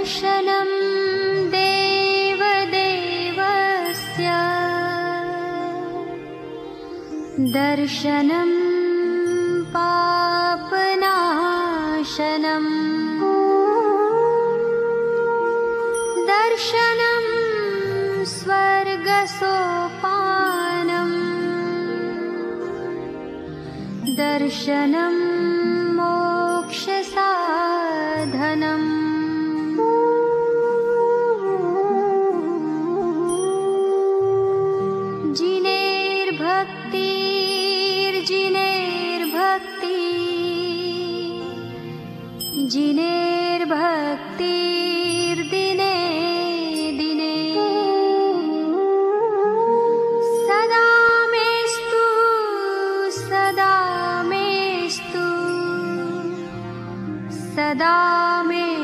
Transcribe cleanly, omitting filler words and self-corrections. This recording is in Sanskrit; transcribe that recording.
दर्शनं देवदेवस्य दर्शनं पापनाशनं दर्शनं स्वर्गसोपानम् दर्शनं मोक्षसाधनम् जिनेर्भक्तिर्दिने दिने सदा मेस्तु सदा मेस्तु सदा मे